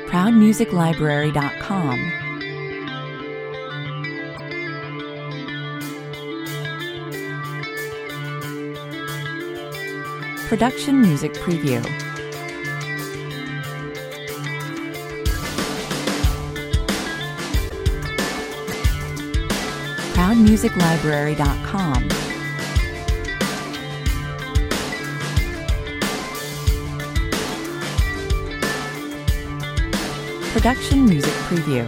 ProudMusicLibrary.com. Production Music Preview. ProudMusicLibrary.com. Production Music Preview.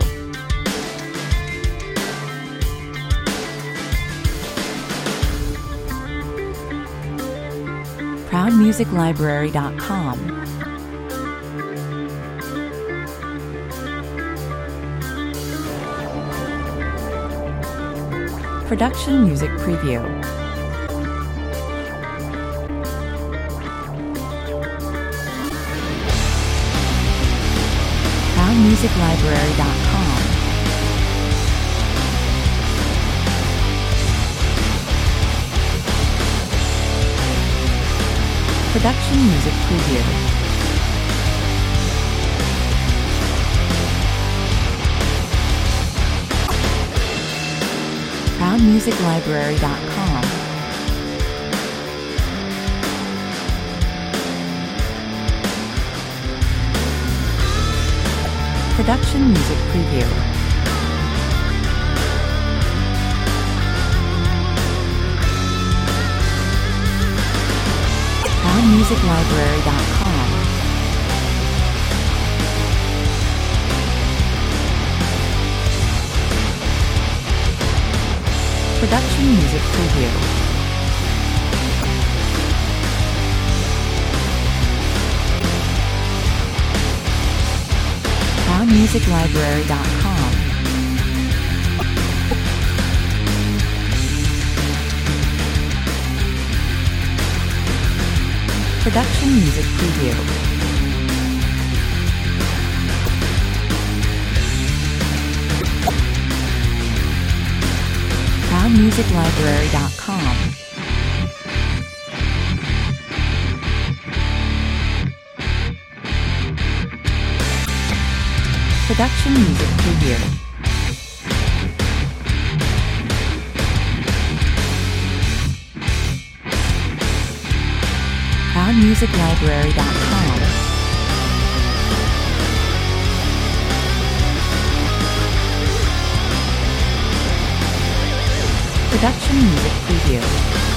ProudMusicLibrary.com. Production Music Preview. ProudMusicLibrary.com. Production Music Preview. ProudMusicLibrary.com. Production Music Preview. ProudMusicLibrary.com. Production Music Preview. ProudMusicLibrary.com. Production Music Preview. ProudMusicLibrary.com. Production Music Preview. ProudMusicLibrary.com. Production Music Preview.